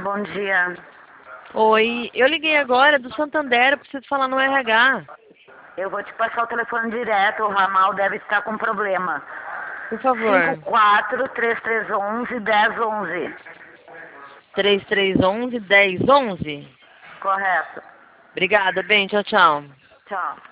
bom dia. Oi, eu liguei agora do Santander, eu preciso falar no RH. Eu vou te passar o telefone direto, o ramal deve estar com problema. Por favor. 54-3311-1011. 3311-1011? Correto. Obrigada, bem, tchau, tchau. Tchau.